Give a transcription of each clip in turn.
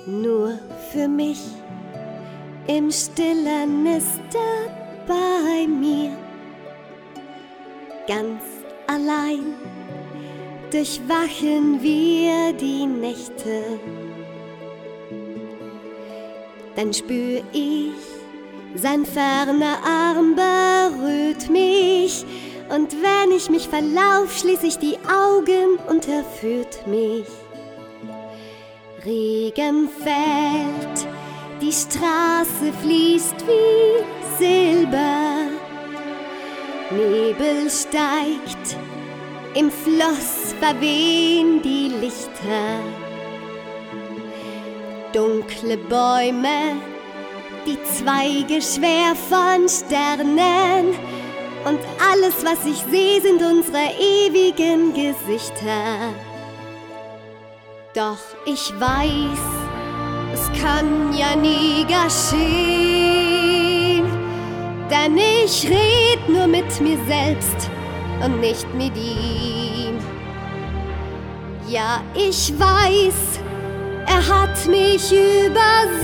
nur für mich. Im Stillen ist er bei mir, ganz allein durchwachen wir die Nächte. Dann spür ich, sein ferner Arm berührt mich, und wenn ich mich verlauf, schließ ich die Augen und er führt mich. Regen fällt, die Straße fließt wie Silber, Nebel steigt, im Floss verwehen die Lichter. Dunkle Bäume, die Zweige schwer von Sternen, und alles, was ich sehe, sind unsere ewigen Gesichter. Doch ich weiß, es kann ja nie geschehen, denn ich red nur mit mir selbst und nicht mit ihm. Ja, ich weiß, er hat mich übersehen,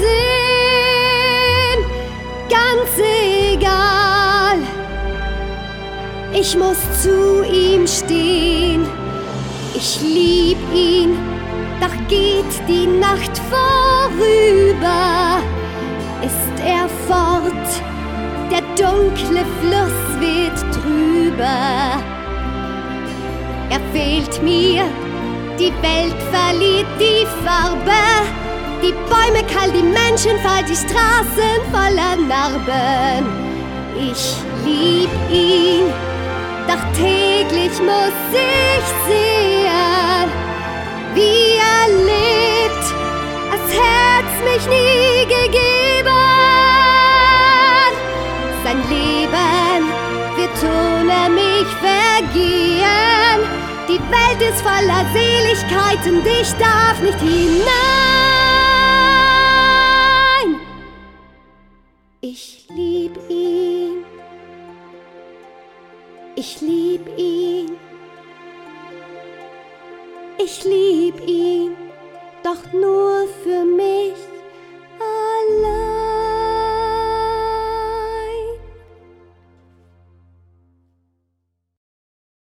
ganz egal. Ich muss zu ihm stehen, ich lieb ihn, doch geht die Nacht vorüber. Ist er fort, der dunkle Fluss weht drüber. Er fehlt mir, die Welt verliert die Farbe, die Bäume kahl, die Menschen fahl, die Straßen voller Narben. Ich lieb ihn, doch täglich muss ich sehen, wie er lebt, als hätt's mich nie gegeben. Sein Leben wird ohne mich vergehen. Die Welt ist voller Seligkeit und ich darf nicht hinein. Ich lieb ihn, ich lieb ihn, ich lieb ihn, doch nur für mich.